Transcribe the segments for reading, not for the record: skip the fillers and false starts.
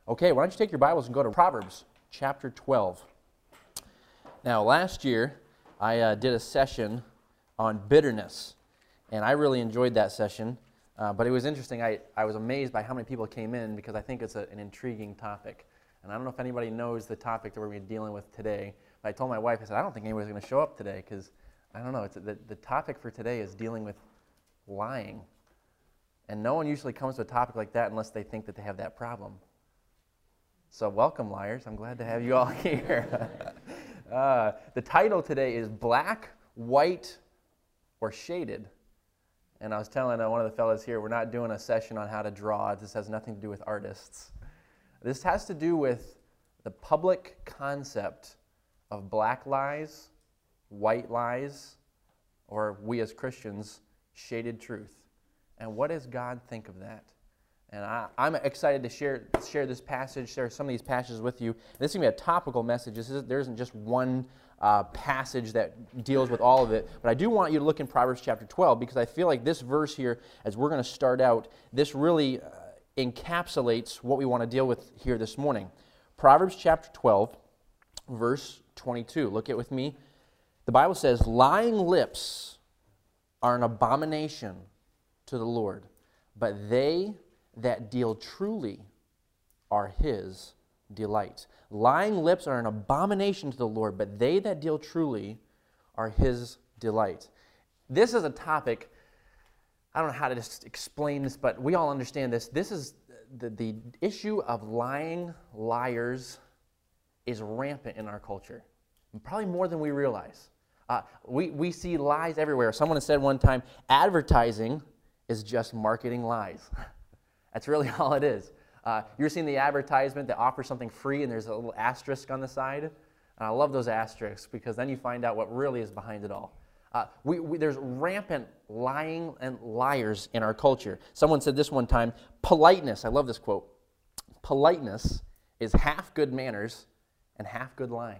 Okay, why don't you take your Bibles and go to Proverbs chapter 12. Now, last year, I did a session on bitterness, and I really enjoyed that session, but it was interesting. I was amazed by how many people came in because I think it's an intriguing topic. And I don't know if anybody knows the topic that we're going to be dealing with today, but I told my wife, I said, I don't think anybody's going to show up today because, I don't know, the topic for today is dealing with lying. And no one usually comes to a topic like that unless they think that they have that problem. So welcome, liars. I'm glad to have you all here. The title today is Black, White, or Shaded. And I was telling one of the fellows here, we're not doing a session on how to draw. This has nothing to do with artists. This has to do with the public concept of black lies, white lies, or we as Christians, shaded truth. And what does God think of that? And I'm excited to share this passage, share some of these passages with you. This is going to be a topical message. There isn't just one passage that deals with all of it. But I do want you to look in Proverbs chapter 12 because I feel like this verse here, as we're going to start out, this really encapsulates what we want to deal with here this morning. Proverbs chapter 12, verse 22. Look at it with me. The Bible says, lying lips are an abomination to the Lord, but they that deal truly are his delight. Lying lips are an abomination to the Lord, but they that deal truly are his delight. This is a topic, I don't know how to just explain this, but we all understand this. This is the issue of lying, liars is rampant in our culture, probably more than we realize. We see lies everywhere. Someone said one time, advertising is just marketing lies. That's really all it is. You're seeing the advertisement that offers something free and there's a little asterisk on the side. And I love those asterisks because then you find out what really is behind it all. There's rampant lying and liars in our culture. Someone said this one time, politeness, I love this quote, politeness is half good manners and half good lying.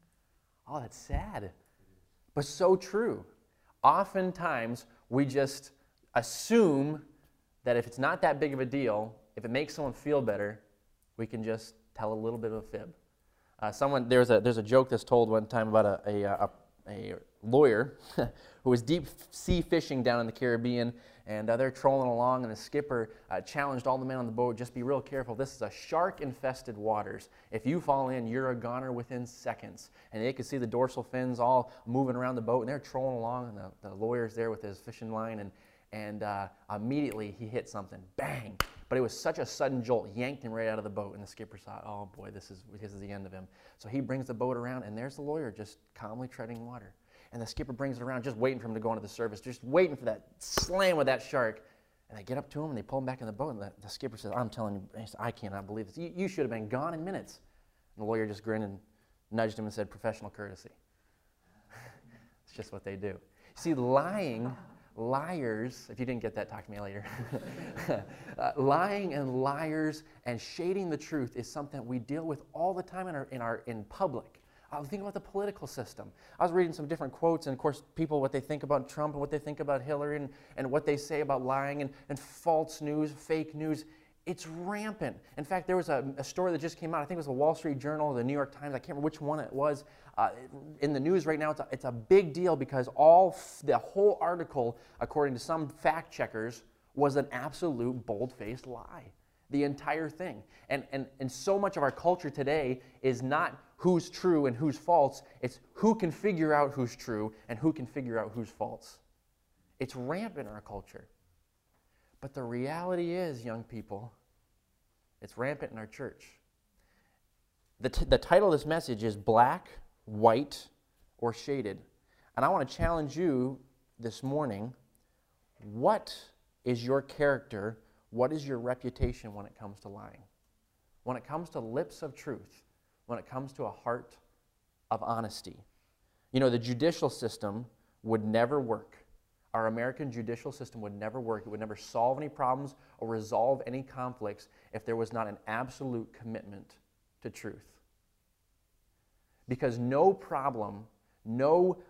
Oh, that's sad, but so true. Oftentimes, we just assume that if it's not that big of a deal, if it makes someone feel better, we can just tell a little bit of a fib. There's a joke that's told one time about a lawyer who was deep sea fishing down in the Caribbean, and they're trolling along, and the skipper challenged all the men on the boat, just be real careful. This is a shark-infested waters. If you fall in, you're a goner within seconds. And they could see the dorsal fins all moving around the boat, and they're trolling along, and the lawyer's there with his fishing line, and immediately he hit something, bang. But it was such a sudden jolt, yanked him right out of the boat, and the skipper thought, oh boy, this is the end of him. So he brings the boat around, and there's the lawyer just calmly treading water. And the skipper brings it around, just waiting for him to go into the service, just waiting for that slam with that shark. And they get up to him, and they pull him back in the boat, and the skipper says, I'm telling you, I cannot believe this. You should have been gone in minutes. And the lawyer just grinned and nudged him and said, professional courtesy. It's just what they do. See, liars, if you didn't get that, talk to me later. Lying and liars and shading the truth is something we deal with all the time in public. Think about the political system. I was reading some different quotes, and of course, people, what they think about Trump and what they think about Hillary and what they say about lying and false news, fake news. It's rampant. In fact, there was a story that just came out. I think it was the Wall Street Journal or the New York Times. I can't remember which one it was. In the news right now, it's a big deal because the whole article, according to some fact checkers, was an absolute bold-faced lie. The entire thing. And so much of our culture today is not who's true and who's false. It's who can figure out who's true and who can figure out who's false. It's rampant in our culture. But the reality is, young people, it's rampant in our church. The title of this message is Black, White, or Shaded. And I want to challenge you this morning, what is your character? What is your reputation when it comes to lying? When it comes to lips of truth? When it comes to a heart of honesty? You know, the judicial system would never work. Our American judicial system would never work. It would never solve any problems or resolve any conflicts if there was not an absolute commitment to truth. Because no problem, no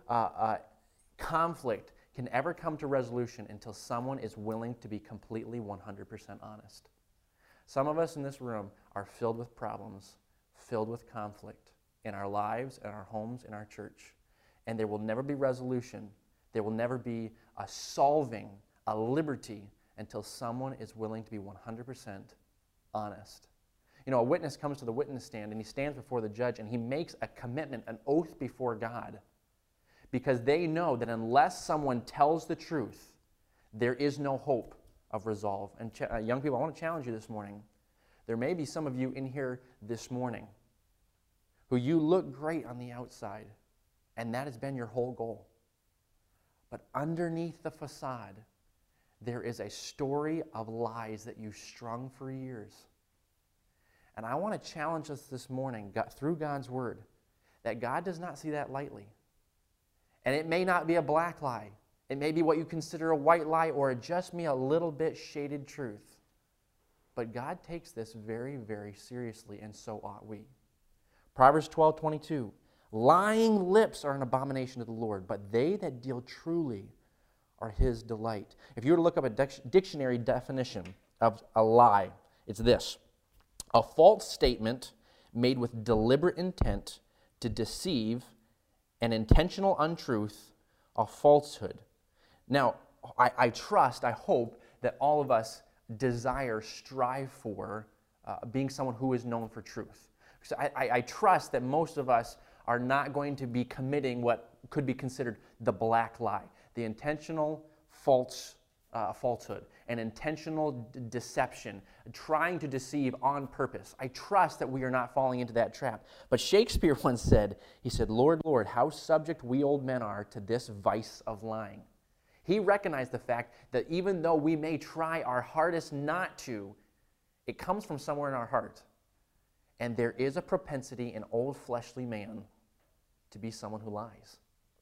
conflict can ever come to resolution until someone is willing to be completely 100% honest. Some of us in this room are filled with problems, filled with conflict in our lives, in our homes, in our church. And there will never be resolution. There will never be a solving, a liberty, until someone is willing to be 100% honest. You know, a witness comes to the witness stand and he stands before the judge and he makes a commitment, an oath before God, because they know that unless someone tells the truth, there is no hope of resolve. And young people, I want to challenge you this morning. There may be some of you in here this morning who you look great on the outside, and that has been your whole goal. But underneath the facade, there is a story of lies that you've strung for years. And I want to challenge us this morning, through God's Word, that God does not see that lightly. And it may not be a black lie. It may be what you consider a white lie or just me a little bit shaded truth. But God takes this very, very seriously, and so ought we. Proverbs 12:22, lying lips are an abomination to the Lord, but they that deal truly are His delight. If you were to look up a dictionary definition of a lie, it's this: a false statement made with deliberate intent to deceive, an intentional untruth, a falsehood. Now, I trust, I hope that all of us desire, strive for being someone who is known for truth. So I trust that most of us are not going to be committing what could be considered the black lie, the intentional falsehood, an intentional deception, trying to deceive on purpose. I trust that we are not falling into that trap. But Shakespeare once said, he said, "Lord, Lord, how subject we old men are to this vice of lying." He recognized the fact that even though we may try our hardest not to, it comes from somewhere in our heart. And there is a propensity in old fleshly man to be someone who lies.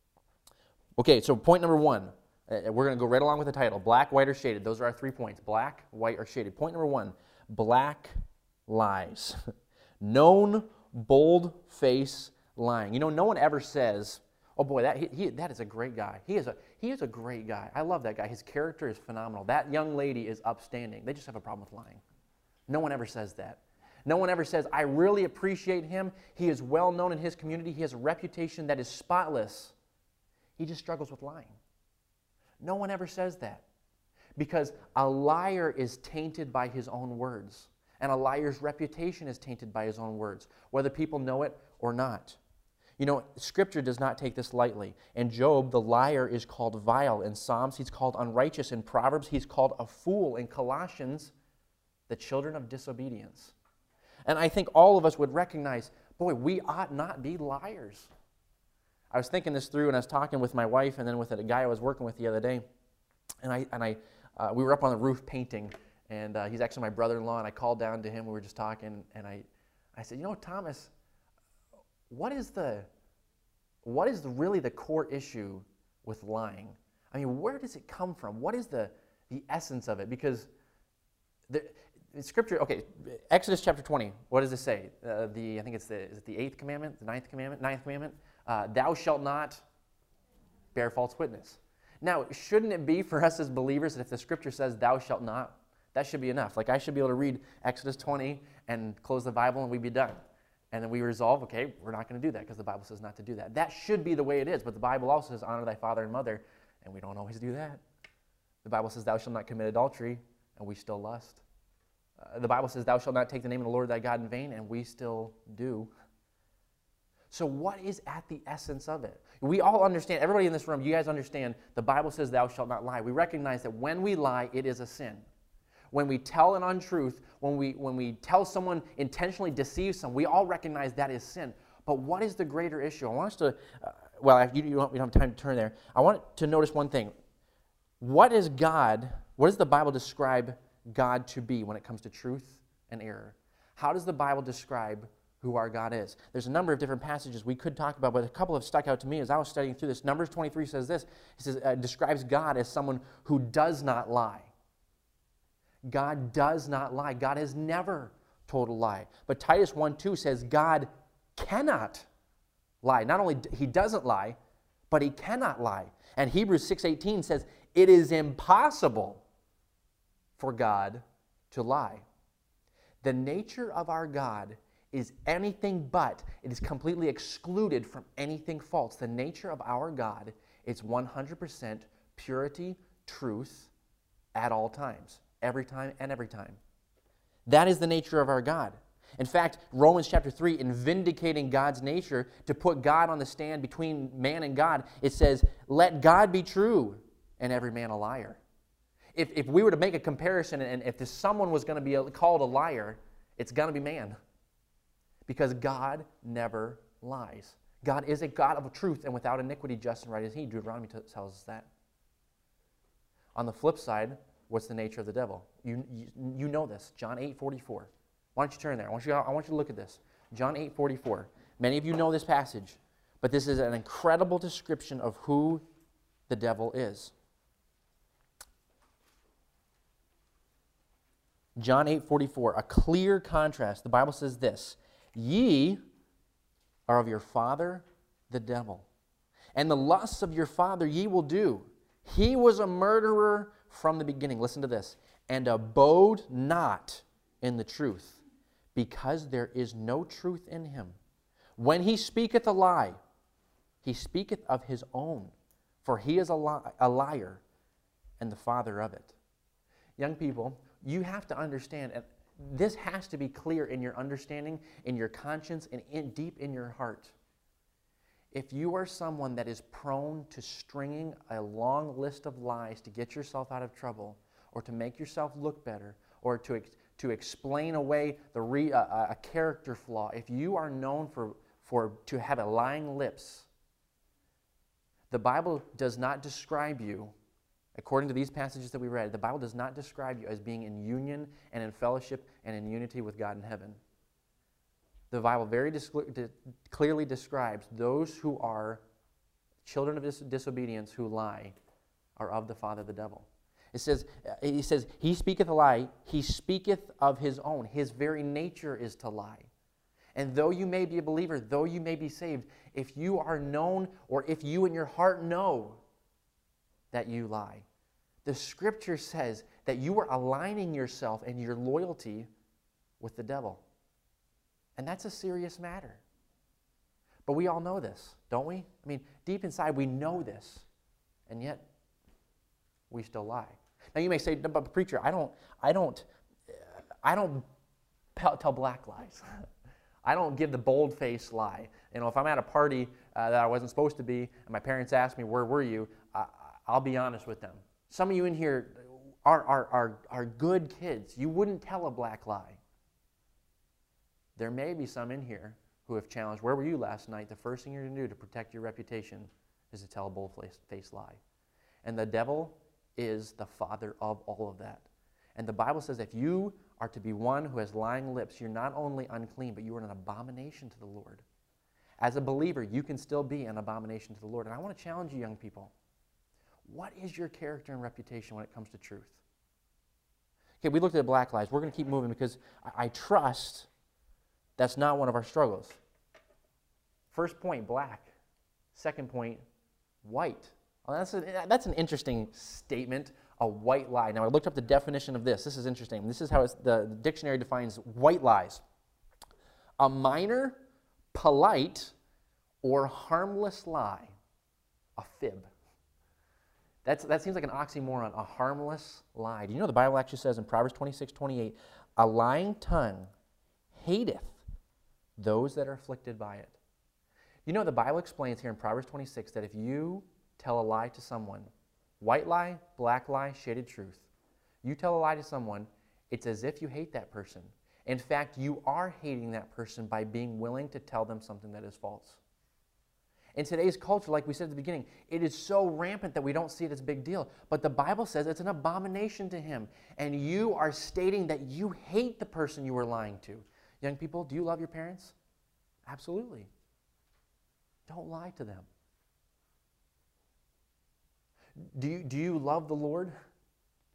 Okay, so point number one. We're going to go right along with the title. Black, white, or shaded. Those are our 3 points. Black, white, or shaded. Point number one. Black lies. Known, bold-face lying. You know, no one ever says, "Oh boy, that is a great guy. He is a great guy. I love that guy. His character is phenomenal. That young lady is upstanding." They just have a problem with lying. No one ever says that. No one ever says, "I really appreciate him. He is well known in his community. He has a reputation that is spotless. He just struggles with lying." No one ever says that, because a liar is tainted by his own words, and a liar's reputation is tainted by his own words, whether people know it or not. You know, Scripture does not take this lightly. In Job, the liar is called vile. In Psalms, he's called unrighteous. In Proverbs, he's called a fool. In Colossians, the children of disobedience. And I think all of us would recognize, boy, we ought not be liars. I was thinking this through, and I was talking with my wife and then with a guy I was working with the other day. And we were up on the roof painting, and he's actually my brother-in-law, and I called down to him. We were just talking, and I said, "You know, Thomas, what is really the core issue with lying? I mean, where does it come from? What is the essence of it?" Because in Scripture, okay, Exodus chapter 20, what does it say? I think is it the 8th commandment, the 9th commandment? Thou shalt not bear false witness. Now, shouldn't it be for us as believers that if the Scripture says thou shalt not, that should be enough? Like, I should be able to read Exodus 20 and close the Bible and we'd be done. And then we resolve, okay, we're not going to do that because the Bible says not to do that. That should be the way it is, but the Bible also says honor thy father and mother, and we don't always do that. The Bible says thou shalt not commit adultery, and we still lust. The Bible says thou shalt not take the name of the Lord thy God in vain, and we still do. So what is at the essence of it? We all understand, everybody in this room, you guys understand, the Bible says thou shalt not lie. We recognize that when we lie, it is a sin. When we tell an untruth, when we tell someone, intentionally deceive someone, we all recognize that is sin. But what is the greater issue? I want us to, we don't have time to turn there. I want to notice one thing. What does the Bible describe God to be when it comes to truth and error? How does the Bible describe who our God is? There's a number of different passages we could talk about, but a couple have stuck out to me as I was studying through this. Numbers 23 says this. It says, describes God as someone who does not lie. God does not lie. God has never told a lie. But Titus 1:2 says God cannot lie. Not only he doesn't lie, but he cannot lie. And Hebrews 6:18 says it is impossible for God to lie. The nature of our God is anything but. It is completely excluded from anything false. The nature of our God is 100% purity, truth at all times, every time and every time. That is the nature of our God. In fact, Romans chapter 3, in vindicating God's nature, to put God on the stand between man and God, it says, let God be true and every man a liar. If we were to make a comparison, and if someone was going to be called a liar, it's going to be man. Because God never lies. God is a God of truth and without iniquity, just and right is He. Deuteronomy tells us that. On the flip side, what's the nature of the devil? You know this. John 8:44. Why don't you turn there? I want you to look at this. John 8:44. Many of you know this passage, but this is an incredible description of who the devil is. John 8:44, a clear contrast. The Bible says this, ye are of your father, the devil, and the lusts of your father ye will do. He was a murderer from the beginning. Listen to this. And abode not in the truth, because there is no truth in him. When he speaketh a lie, he speaketh of his own, for he is a liar and the father of it. Young people, you have to understand, and this has to be clear in your understanding, in your conscience, and deep in your heart. If you are someone that is prone to stringing a long list of lies to get yourself out of trouble, or to make yourself look better, or to explain away a character flaw, if you are known to have a lying lips, the Bible does not describe you, according to these passages that we read, the Bible does not describe you as being in union and in fellowship and in unity with God in heaven. The Bible very clearly describes those who are children of disobedience who lie are of the father, the devil. He says, he speaketh a lie, he speaketh of his own. His very nature is to lie. And though you may be a believer, though you may be saved, if you are known, or if you in your heart know that you lie, the Scripture says that you are aligning yourself and your loyalty with the devil. And that's a serious matter. But we all know this, don't we? I mean, deep inside we know this, and yet we still lie. Now you may say, but preacher, I don't tell black lies. I don't give the bold-faced lie. You know, if I'm at a party that I wasn't supposed to be, and my parents ask me, where were you? I'll be honest with them. Some of you in here are good kids. You wouldn't tell a black lie. There may be some in here who have challenged, where were you last night? The first thing you're going to do to protect your reputation is to tell a bold-faced lie. And the devil is the father of all of that. And the Bible says if you are to be one who has lying lips, you're not only unclean, but you are an abomination to the Lord. As a believer, you can still be an abomination to the Lord. And I want to challenge you, young people. What is your character and reputation when it comes to truth? Okay, we looked at black lies. We're going to keep moving because I trust that's not one of our struggles. First point, black. Second point, white. Well, that's an interesting statement, a white lie. Now, I looked up the definition of this. This is interesting. This is how the dictionary defines white lies. A minor, polite, or harmless lie. A fib. That seems like an oxymoron, a harmless lie. Do you know the Bible actually says in Proverbs 26:28, a lying tongue hateth those that are afflicted by it. You know the Bible explains here in Proverbs 26 that if you tell a lie to someone, white lie, black lie, shaded truth, you tell a lie to someone, it's as if you hate that person. In fact, you are hating that person by being willing to tell them something that is false. In today's culture, like we said at the beginning, it is so rampant that we don't see it as a big deal. But the Bible says it's an abomination to him. And you are stating that you hate the person you are lying to. Young people, do you love your parents? Absolutely. Don't lie to them. Do you love the Lord?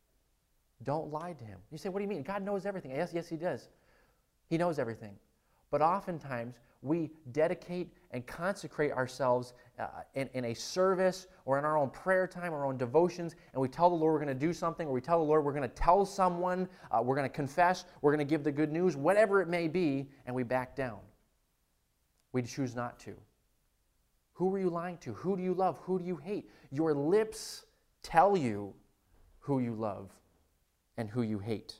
Don't lie to him. You say, what do you mean? God knows everything. Yes, he does. He knows everything. But oftentimes, we dedicate and consecrate ourselves in a service or in our own prayer time, our own devotions, and we tell the Lord we're going to do something, or we tell the Lord we're going to tell someone, we're going to confess, we're going to give the good news, whatever it may be, and we back down. We choose not to. Who are you lying to? Who do you love? Who do you hate? Your lips tell you who you love and who you hate.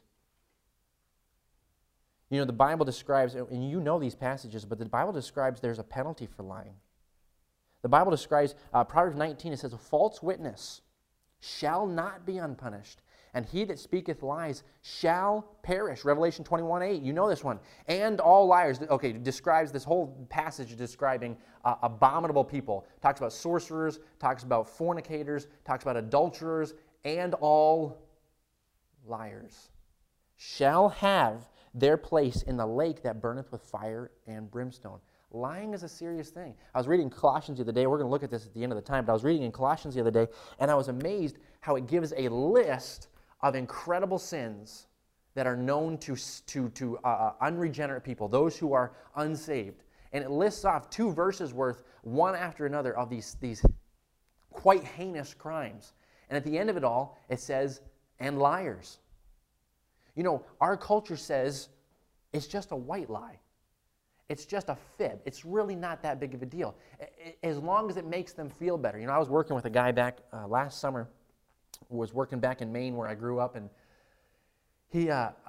You know, the Bible describes, and you know these passages, but the Bible describes there's a penalty for lying. The Bible describes, Proverbs 19, it says, a false witness shall not be unpunished, and he that speaketh lies shall perish. Revelation 21:8, you know this one. And all liars, okay, describes this whole passage describing abominable people. Talks about sorcerers, talks about fornicators, talks about adulterers, and all liars shall have their place in the lake that burneth with fire and brimstone. Lying is a serious thing. I was reading Colossians the other day. We're going to look at this at the end of the time, but I was reading in Colossians the other day, and I was amazed how it gives a list of incredible sins that are known to unregenerate people, those who are unsaved. And it lists off 2 verses worth, one after another, of these quite heinous crimes. And at the end of it all, it says, and liars. You know, our culture says it's just a white lie. It's just a fib. It's really not that big of a deal, as long as it makes them feel better. You know, I was working with a guy back last summer, was working back in Maine where I grew up, and he,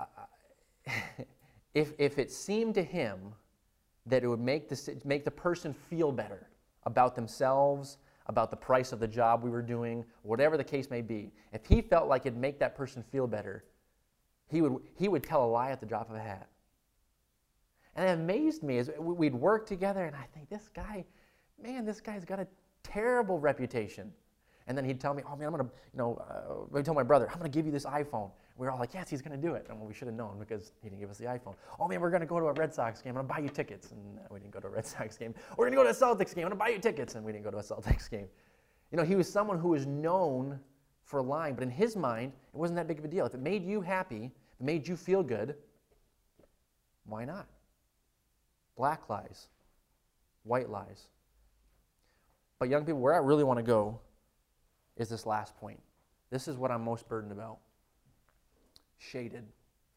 if it seemed to him that it would make the person feel better about themselves, about the price of the job we were doing, whatever the case may be, if he felt like it'd make that person feel better, he would tell a lie at the drop of a hat. And it amazed me as we'd work together, and I think, this guy's got a terrible reputation. And then he'd tell me, oh man, I'm going to, he'd tell my brother, I'm going to give you this iPhone. We were all like, yes, he's going to do it. And we should have known because he didn't give us the iPhone. Oh man, we're going to go to a Red Sox game. I'm going to buy you tickets. And we didn't go to a Red Sox game. We're going to go to a Celtics game. I'm going to buy you tickets. And we didn't go to a Celtics game. You know, he was someone who was known for lying, but in his mind, it wasn't that big of a deal. If it made you happy, if it made you feel good, why not? Black lies, white lies. But young people, where I really want to go is this last point. This is what I'm most burdened about. Shaded.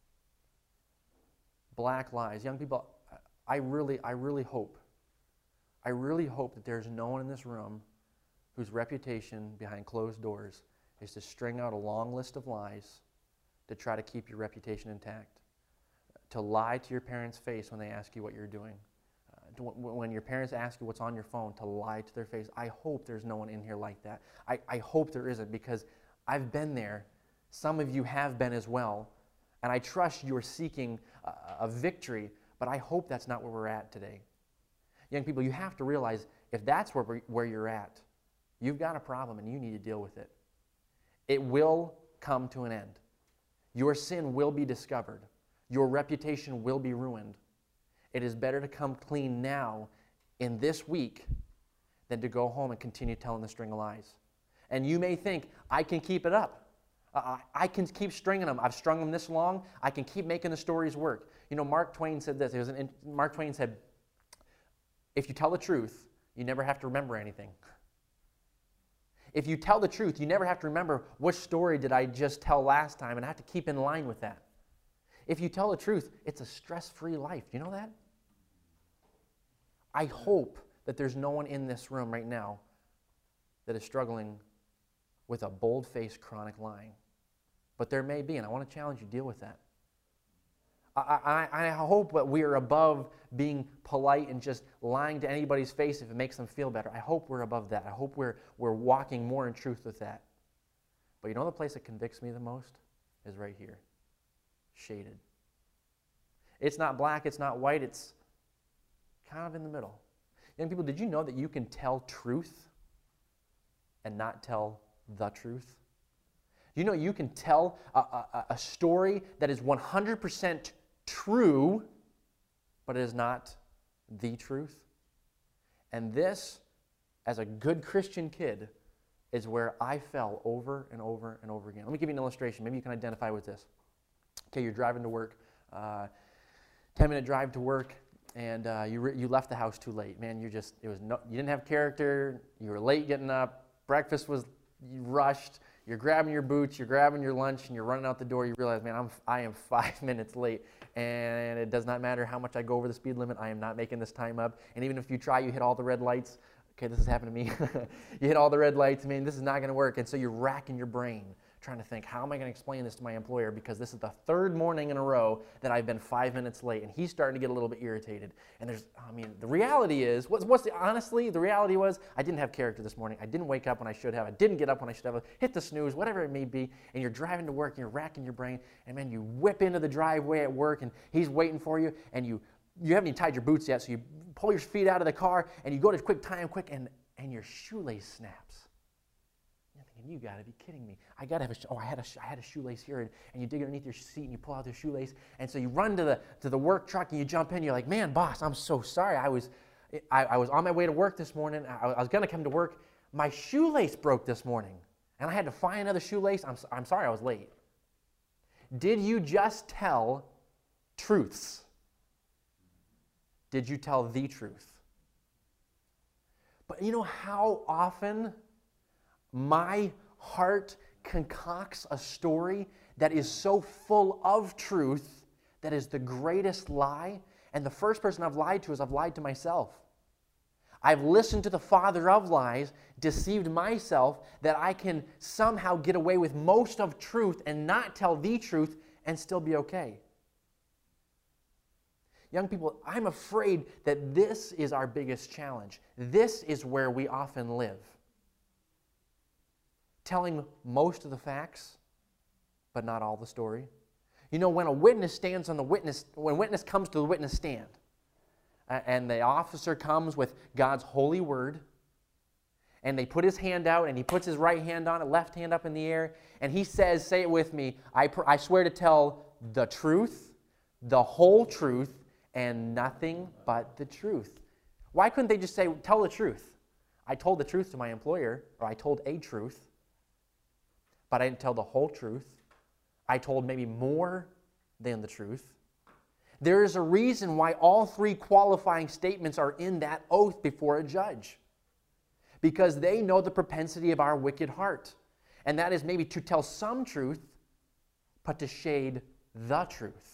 Black lies. Young people, I really hope that there's no one in this room whose reputation behind closed doors is to string out a long list of lies to try to keep your reputation intact. To lie to your parents' face when they ask you what you're doing. When your parents ask you what's on your phone, to lie to their face. I hope there's no one in here like that. I hope there isn't, because I've been there. Some of you have been as well. And I trust you're seeking a victory, but I hope that's not where we're at today. Young people, you have to realize if that's where you're at, you've got a problem and you need to deal with it. It will come to an end. Your sin will be discovered. Your reputation will be ruined. It is better to come clean now in this week than to go home and continue telling the string of lies. And you may think, I can keep it up. I can keep stringing them. I've strung them this long. I can keep making the stories work. You know, Mark Twain said this. Mark Twain said, if you tell the truth, you never have to remember anything. If you tell the truth, you never have to remember which story did I just tell last time, and I have to keep in line with that. If you tell the truth, it's a stress-free life. Do you know that? I hope that there's no one in this room right now that is struggling with a bold-faced chronic lying. But there may be, and I want to challenge you to deal with that. I hope that we are above being polite and just lying to anybody's face if it makes them feel better. I hope we're above that. I hope we're walking more in truth with that. But you know the place that convicts me the most is right here. Shaded. It's not black, it's not white, it's kind of in the middle. Young people, did you know that you can tell truth and not tell the truth? You know you can tell a story that is 100% true, but it is not the truth? And this, as a good Christian kid, is where I fell over and over and over again. Let me give you an illustration. Maybe you can identify with this. Okay, you're driving to work, 10-minute drive to work, and you left the house too late. Man, you didn't have character. You were late getting up. Breakfast was rushed. You're grabbing your boots. You're grabbing your lunch, and you're running out the door. You realize, man, I am 5 minutes late, and it does not matter how much I go over the speed limit. I am not making this time up. And even if you try, you hit all the red lights. Okay, this has happened to me. You hit all the red lights. Man, this is not going to work. And so you're racking your brain, trying to think, how am I going to explain this to my employer, because this is the third morning in a row that I've been 5 minutes late, and he's starting to get a little bit irritated. And the reality is, honestly, the reality was, I didn't have character this morning. I didn't wake up when I should have. I didn't get up when I should have. Hit the snooze, whatever it may be, and you're driving to work, and you're racking your brain, and man, you whip into the driveway at work, and he's waiting for you, and you haven't even tied your boots yet, so you pull your feet out of the car, and you go to quick, and your shoelace snaps. You got to be kidding me. I had a shoelace here, and you dig underneath your seat and you pull out the shoelace, and so you run to the work truck and you jump in. You're like, man, boss, I'm so sorry. I was on my way to work this morning. I was going to come to work. My shoelace broke this morning, and I had to find another shoelace. I'm sorry I was late. Did you just tell truths? Did you tell the truth? But you know how often my heart concocts a story that is so full of truth that is the greatest lie, and the first person I've lied to is I've lied to myself. I've listened to the father of lies, deceived myself, that I can somehow get away with most of truth and not tell the truth and still be okay. Young people, I'm afraid that this is our biggest challenge. This is where we often live. Telling most of the facts, but not all the story. You know, when a witness when witness comes to the witness stand, and the officer comes with God's holy word, and they put his hand out, and he puts his right hand on it, left hand up in the air, and he says, say it with me, I swear to tell the truth, the whole truth, and nothing but the truth. Why couldn't they just say, tell the truth? I told the truth to my employer, or I told a truth, but I didn't tell the whole truth. I told maybe more than the truth. There is a reason why all three qualifying statements are in that oath before a judge. Because they know the propensity of our wicked heart. And that is maybe to tell some truth, but to shade the truth.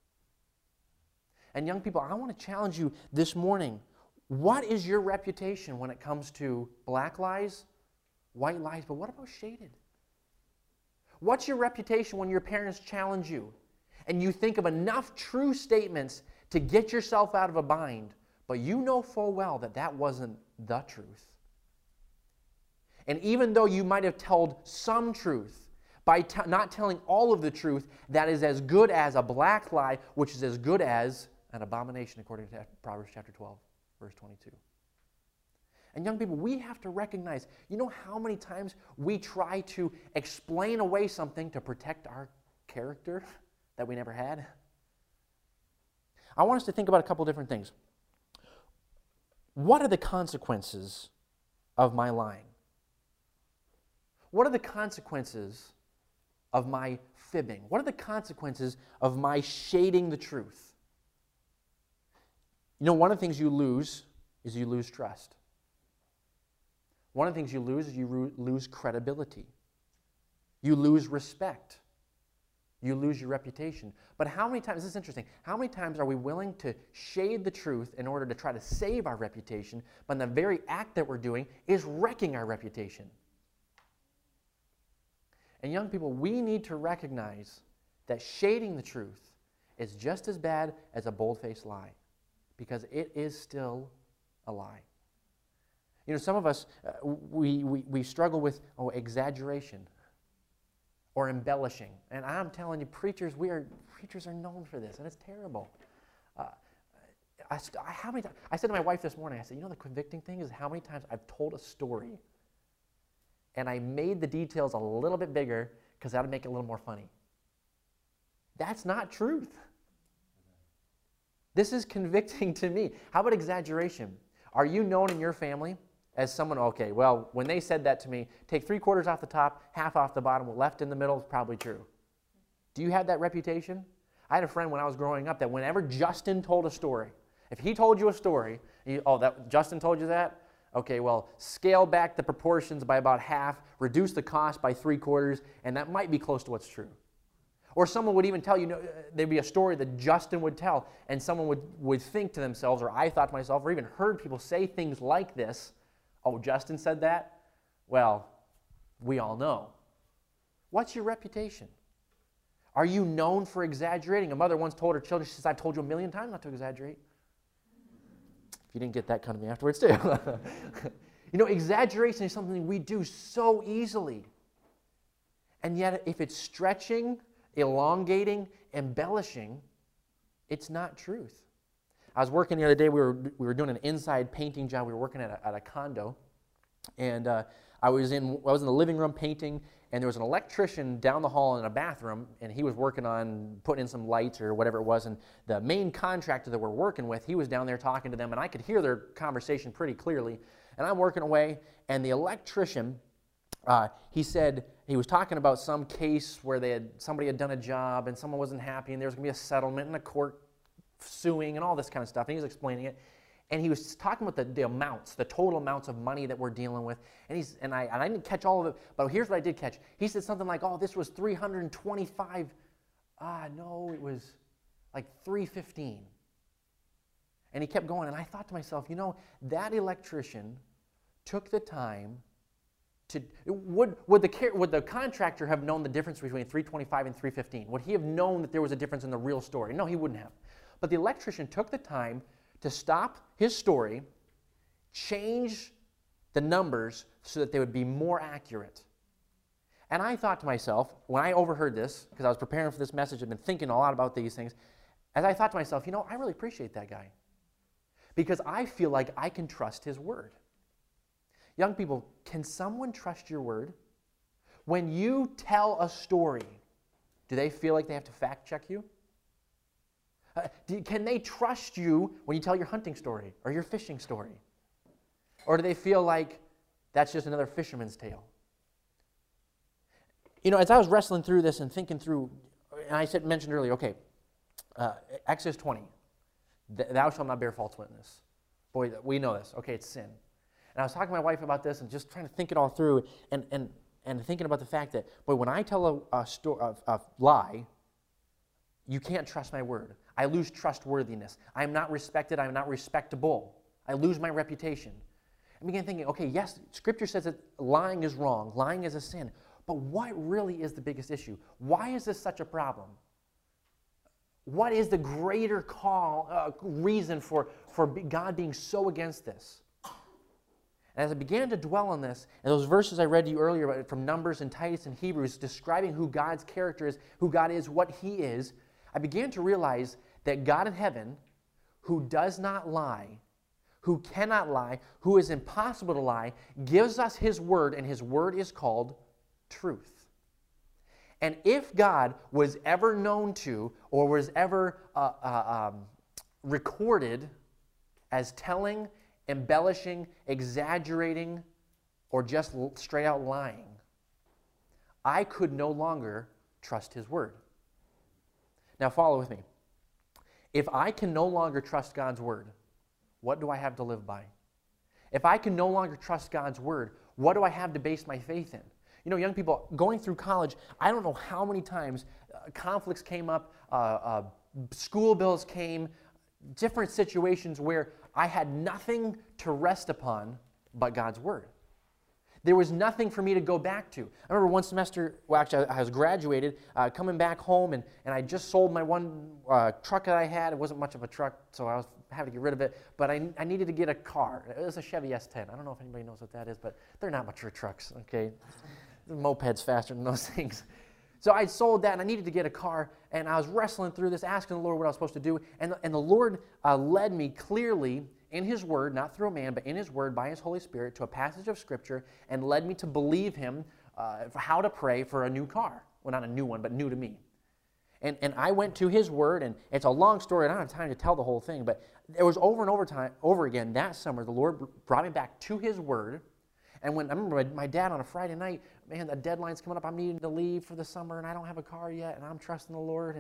And young people, I want to challenge you this morning. What is your reputation when it comes to black lies, white lies, but what about shaded? What's your reputation when your parents challenge you and you think of enough true statements to get yourself out of a bind, but you know full well that that wasn't the truth? And even though you might have told some truth, by not telling all of the truth, that is as good as a black lie, which is as good as an abomination, according to Proverbs chapter 12, verse 22. And young people, we have to recognize, you know how many times we try to explain away something to protect our character that we never had? I want us to think about a couple different things. What are the consequences of my lying? What are the consequences of my fibbing? What are the consequences of my shading the truth? You know, one of the things you lose is you lose trust. One of the things you lose is you lose credibility. You lose respect. You lose your reputation. But how many times, this is interesting, how many times are we willing to shade the truth in order to try to save our reputation, but the very act that we're doing is wrecking our reputation? And young people, we need to recognize that shading the truth is just as bad as a bold-faced lie, because it is still a lie. You know, some of us, we struggle with exaggeration or embellishing. And I'm telling you, preachers are known for this, and it's terrible. I said to my wife this morning, I said, you know, the convicting thing is how many times I've told a story and I made the details a little bit bigger because that would make it a little more funny. That's not truth. This is convicting to me. How about exaggeration? Are you known in your family as someone, okay, well, when they said that to me, take 3/4 off the top, half off the bottom, left in the middle is probably true. Do you have that reputation? I had a friend when I was growing up that whenever Justin told a story, If he told you a story, Justin told you that? Okay, well, scale back the proportions by about half, reduce the cost by 3/4, and that might be close to what's true. Or someone would even tell you, there'd be a story that Justin would tell, and someone would think to themselves, or I thought to myself, or even heard people say things like this, oh, Justin said that? Well, we all know. What's your reputation? Are you known for exaggerating? A mother once told her children, she says, I've told you 1,000,000 times not to exaggerate. If you didn't get that, come to me afterwards too. Exaggeration is something we do so easily. And yet, if it's stretching, elongating, embellishing, it's not truth. I was working the other day, we were doing an inside painting job. We were working at a condo. And I was in the living room painting, and there was an electrician down the hall in a bathroom, and he was working on putting in some lights or whatever it was, and the main contractor that we're working with, he was down there talking to them, and I could hear their conversation pretty clearly. And I'm working away, and the electrician, he said, he was talking about some case where somebody had done a job, and someone wasn't happy, and there was going to be a settlement and a court suing and all this kind of stuff, and he was explaining it. And he was talking about the amounts, the total amounts of money that we're dealing with. And I didn't catch all of it, but here's what I did catch. He said something like, oh, this was 325. No, it was like 315. And he kept going, and I thought to myself, that electrician took the time to, would the contractor have known the difference between 325 and 315? Would he have known that there was a difference in the real story? No, he wouldn't have. But the electrician took the time to stop his story, change the numbers so that they would be more accurate. And I thought to myself, when I overheard this, because I was preparing for this message, I've been thinking a lot about these things, as I thought to myself, I really appreciate that guy. Because I feel like I can trust his word. Young people, can someone trust your word? When you tell a story, do they feel like they have to fact check you? Can they trust you when you tell your hunting story or your fishing story? Or do they feel like that's just another fisherman's tale? As I was wrestling through this and thinking through, and I mentioned earlier, okay, Exodus 20, thou shalt not bear false witness. Boy, we know this. Okay, it's sin. And I was talking to my wife about this and just trying to think it all through and thinking about the fact that, boy, when I tell a lie, you can't trust my word. I lose trustworthiness. I am not respected. I am not respectable. I lose my reputation. I began thinking, okay, yes, Scripture says that lying is wrong. Lying is a sin. But what really is the biggest issue? Why is this such a problem? What is the greater reason for God being so against this? And as I began to dwell on this, and those verses I read to you earlier from Numbers and Titus and Hebrews describing who God's character is, who God is, what He is, I began to realize that God in heaven, who does not lie, who cannot lie, who is impossible to lie, gives us His word, and His word is called truth. And if God was ever known to, or was ever recorded as telling, embellishing, exaggerating, or just straight out lying, I could no longer trust His word. Now follow with me. If I can no longer trust God's word, what do I have to live by? If I can no longer trust God's word, what do I have to base my faith in? Young people, going through college, I don't know how many times conflicts came up, school bills came, different situations where I had nothing to rest upon but God's word. There was nothing for me to go back to. I remember one semester, actually I was graduated, coming back home, and I just sold my one truck that I had. It wasn't much of a truck, so I was having to get rid of it, but I needed to get a car. It was a Chevy S10. I don't know if anybody knows what that is, but they're not mature trucks, okay? The moped's faster than those things. So I sold that, and I needed to get a car, and I was wrestling through this, asking the Lord what I was supposed to do, and the Lord led me clearly in His Word, not through a man, but in His Word, by His Holy Spirit, to a passage of Scripture, and led me to believe Him for how to pray for a new car. Well, not a new one, but new to me. And I went to His Word, and it's a long story, I don't have time to tell the whole thing, but there was over and over again that summer, the Lord brought me back to His Word. And when I remember my dad on a Friday night, man, the deadline's coming up, I'm needing to leave for the summer, and I don't have a car yet, and I'm trusting the Lord, and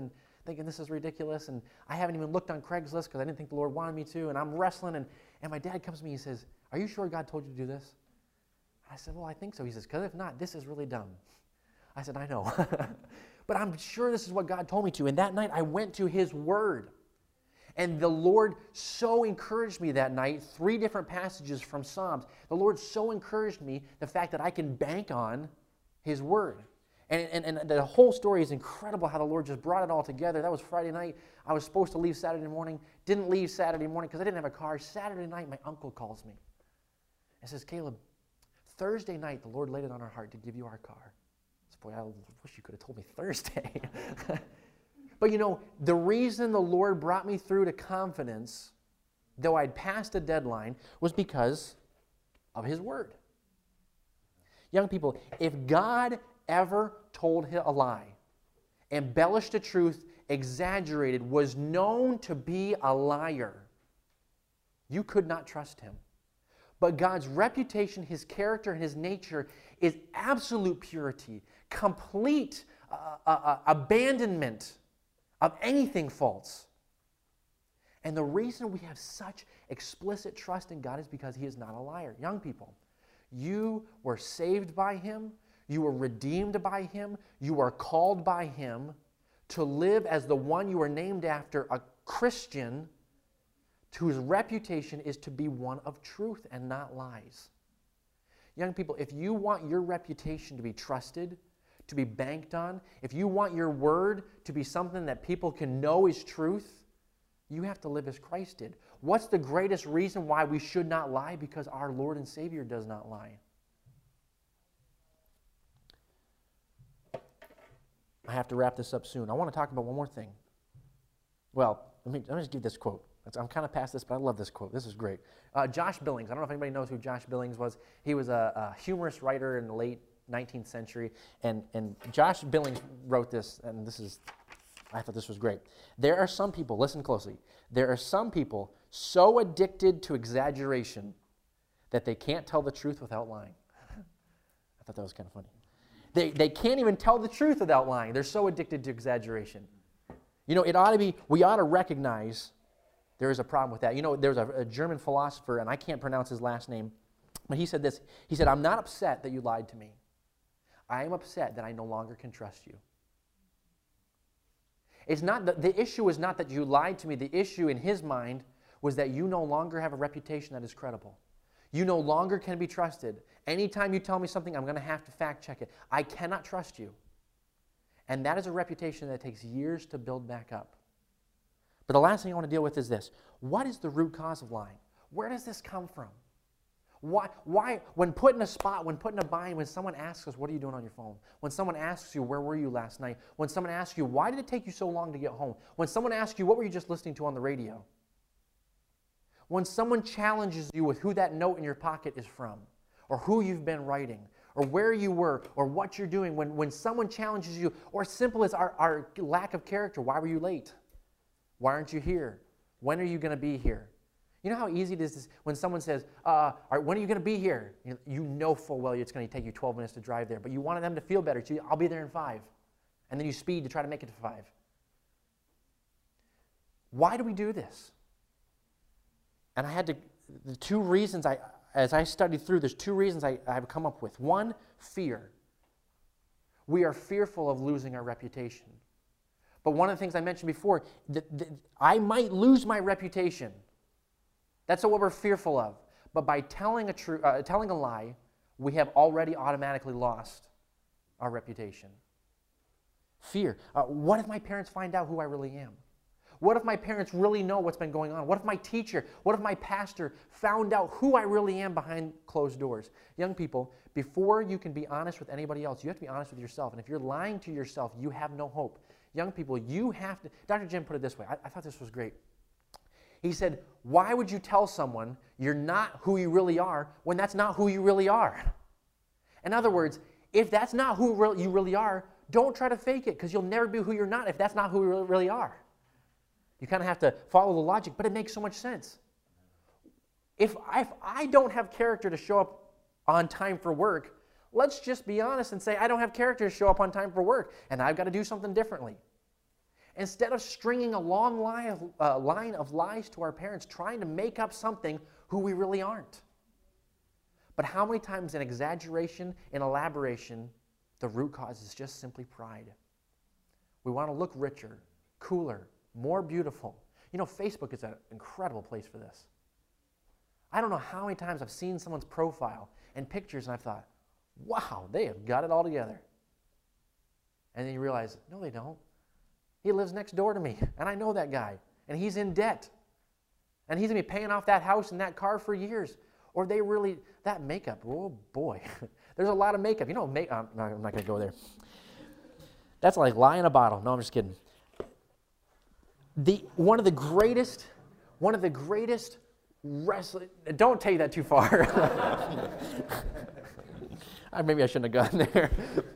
thinking this is ridiculous, and I haven't even looked on Craigslist because I didn't think the Lord wanted me to, and I'm wrestling, and my dad comes to me, he says, are you sure God told you to do this? I said, well, I think so. He says, because if not, this is really dumb. I said, I know. But I'm sure this is what God told me to. And that night, I went to His Word. And the Lord so encouraged me that night, 3 different passages from Psalms. The Lord so encouraged me, the fact that I can bank on His Word. And the whole story is incredible how the Lord just brought it all together. That was Friday night. I was supposed to leave Saturday morning. Didn't leave Saturday morning because I didn't have a car. Saturday night, my uncle calls me and says, Caleb, Thursday night, the Lord laid it on our heart to give you our car. I said, boy, I wish you could have told me Thursday. But you know, the reason the Lord brought me through to confidence, though I'd passed a deadline, was because of His Word. Young people, if God ever told a lie, embellished a truth, exaggerated, was known to be a liar, you could not trust Him. But God's reputation, His character, and His nature is absolute purity, complete abandonment of anything false. And the reason we have such explicit trust in God is because He is not a liar. Young people, you were saved by Him, you were redeemed by Him, you are called by Him to live as the one you are named after, a Christian whose reputation is to be one of truth and not lies. Young people, if you want your reputation to be trusted, to be banked on, if you want your word to be something that people can know is truth, you have to live as Christ did. What's the greatest reason why we should not lie? Because our Lord and Savior does not lie. I have to wrap this up soon. I want to talk about one more thing. Well, let me just give this quote. I'm kind of past this, but I love this quote. This is great. Josh Billings. I don't know if anybody knows who Josh Billings was. He was a humorous writer in the late 19th century. And Josh Billings wrote this, and I thought this was great. There are some people, listen closely, there are some people so addicted to exaggeration that they can't tell the truth without lying. I thought that was kind of funny. They can't even tell the truth without lying. They're so addicted to exaggeration. You know, we ought to recognize there is a problem with that. You know, there's a German philosopher, and I can't pronounce his last name, but he said this. He said, I'm not upset that you lied to me. I am upset that I no longer can trust you. It's not the issue is not that you lied to me. The issue in his mind was that you no longer have a reputation that is credible. You no longer can be trusted. Anytime you tell me something, I'm going to have to fact check it. I cannot trust you. And that is a reputation that takes years to build back up. But the last thing I want to deal with is this. What is the root cause of lying? Where does this come from? Why when put in a spot, when put in a bind, when someone asks us, what are you doing on your phone? When someone asks you, where were you last night? When someone asks you, why did it take you so long to get home? When someone asks you, what were you just listening to on the radio? When someone challenges you with who that note in your pocket is from, or who you've been writing, or where you were, or what you're doing, when someone challenges you, or as simple as our lack of character, why were you late? Why aren't you here? When are you going to be here? You know how easy it is when someone says, when are you going to be here? You know full well it's going to take you 12 minutes to drive there, but you wanted them to feel better. So I'll be there in 5. And then you speed to try to make it to 5. Why do we do this? And the 2 reasons as I studied through, there's 2 reasons I've come up with. One, fear. We are fearful of losing our reputation. But one of the things I mentioned before, I might lose my reputation. That's what we're fearful of. But by telling a lie, we have already automatically lost our reputation. Fear. What if my parents find out who I really am? What if my parents really know what's been going on? What if my teacher, what if my pastor found out who I really am behind closed doors? Young people, before you can be honest with anybody else, you have to be honest with yourself. And if you're lying to yourself, you have no hope. Young people, you have to, Dr. Jim put it this way. I thought this was great. He said, why would you tell someone you're not who you really are when that's not who you really are? In other words, if that's not who you really are, don't try to fake it because you'll never be who you're not if that's not who you really are. You kind of have to follow the logic, but it makes so much sense. If I don't have character to show up on time for work, let's just be honest and say I don't have character to show up on time for work, and I've got to do something differently. Instead of stringing a long line of lies to our parents, trying to make up something who we really aren't. But how many times in exaggeration and elaboration, the root cause is just simply pride. We want to look richer, cooler, more beautiful. You know, Facebook is an incredible place for this. I don't know how many times I've seen someone's profile and pictures and I've thought, wow, they have got it all together. And then you realize, no, they don't. He lives next door to me, and I know that guy, and he's in debt. And he's going to be paying off that house and that car for years. Or they really, that makeup, oh boy. There's a lot of makeup. You know, I'm not going to go there. That's like lie in a bottle. No, I'm just kidding. One of the greatest wrestling, don't take that too far. Maybe I shouldn't have gone there.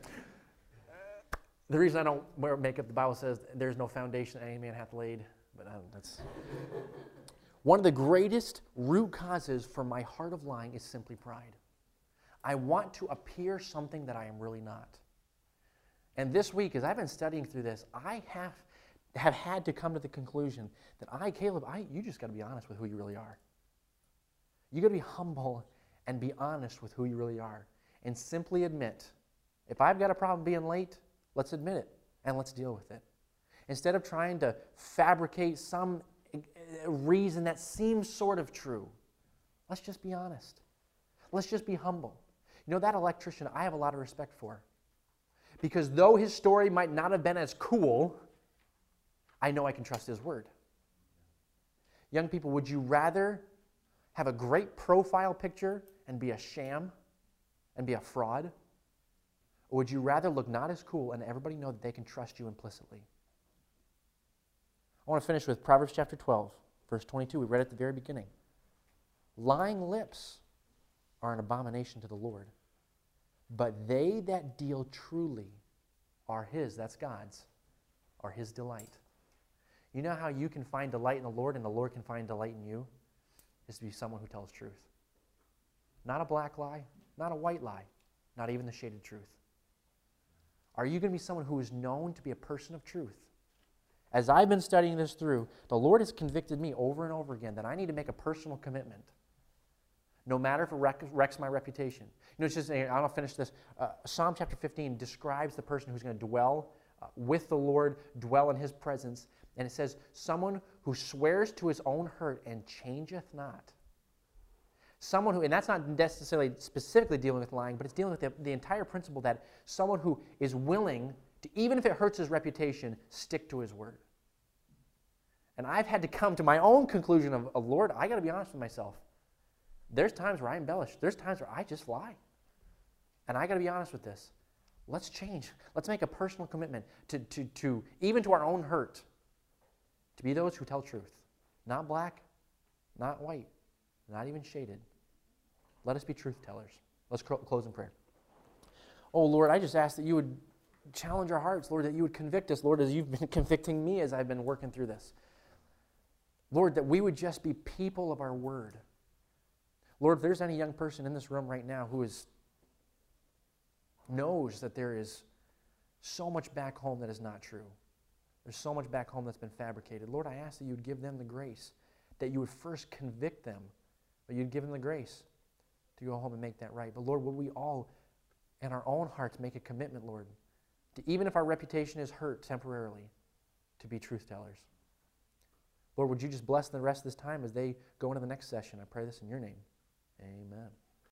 The reason I don't wear makeup, the Bible says there's no foundation that any man hath laid. But that's one of the greatest root causes for my heart of lying is simply pride. I want to appear something that I am really not. And this week, as I've been studying through this, I have had to come to the conclusion that Caleb, you just got to be honest with who you really are. You got to be humble and be honest with who you really are. And simply admit, if I've got a problem being late, let's admit it and let's deal with it. Instead of trying to fabricate some reason that seems sort of true, let's just be honest. Let's just be humble. You know, that electrician I have a lot of respect for. Because though his story might not have been as cool, I know I can trust his word. Young people, would you rather have a great profile picture and be a sham and be a fraud? Or would you rather look not as cool and everybody know that they can trust you implicitly? I want to finish with Proverbs chapter 12, verse 22. We read it at the very beginning. Lying lips are an abomination to the Lord, but they that deal truly are His, that's God's, are His delight. You know how you can find delight in the Lord and the Lord can find delight in you? Is to be someone who tells truth. Not a black lie, not a white lie, not even the shaded truth. Are you going to be someone who is known to be a person of truth? As I've been studying this through, the Lord has convicted me over and over again that I need to make a personal commitment, no matter if it wrecks my reputation. You know, it's just, I'll finish this. Psalm chapter 15 describes the person who's going to dwell with the Lord, dwell in His presence. And it says, someone who swears to his own hurt and changeth not. Someone who, and that's not necessarily specifically dealing with lying, but it's dealing with the entire principle that someone who is willing to, even if it hurts his reputation, stick to his word. And I've had to come to my own conclusion of Lord, I got to be honest with myself. There's times where I embellish. There's times where I just lie. And I got to be honest with this. Let's change. Let's make a personal commitment to even to our own hurt, to be those who tell truth. Not black, not white, not even shaded. Let us be truth tellers. Let's close in prayer. Oh, Lord, I just ask that you would challenge our hearts, Lord, that you would convict us, Lord, as you've been convicting me as I've been working through this. Lord, that we would just be people of our word. Lord, if there's any young person in this room right now who knows that there is so much back home that is not true, there's so much back home that's been fabricated, Lord, I ask that you would give them the grace, that you would first convict them, but you'd give them the grace to go home and make that right. But Lord, would we all, in our own hearts, make a commitment, Lord, to even if our reputation is hurt temporarily, to be truth tellers. Lord, would you just bless the rest of this time as they go into the next session? I pray this in your name. Amen.